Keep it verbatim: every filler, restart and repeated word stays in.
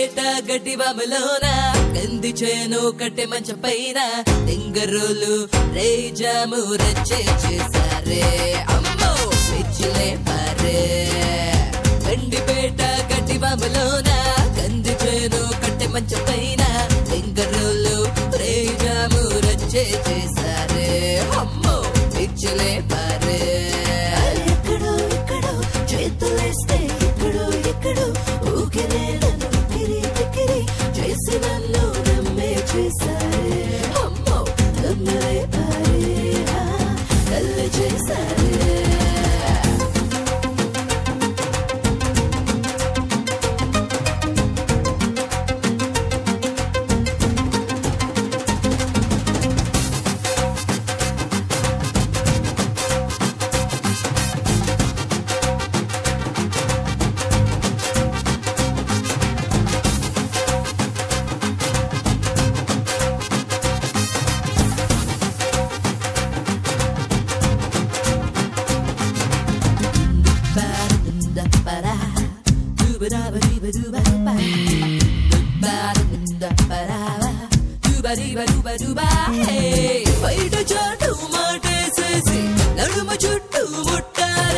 పేట గడ్డి బాబులోన కంది చేను కట్టె మంచం పైన తింగరోలు రేజాము రచ్చే చేసారే అమ్మో పిచ్చిలే పారే కందిపేట గడ్డి బాబులోన కంది చేను కట్టె మంచం పైన తింగరోలు రేజాము రచ్చే చేసారే అమ్మో పిచ్చిలే పారే ఎక్కడో ఎక్కడో చేతులేస్తే ఎక్కడో ఎక్కడో ఊగిరే నన్ను కిరి కిరి చేసి నన్ను నమ్మే చేశారే అమ్మో నమ్మరే పారే కళ్ళు చేశారే బయట చాటు మాటేసేసి నడుమ చుట్టూ ముట్టారు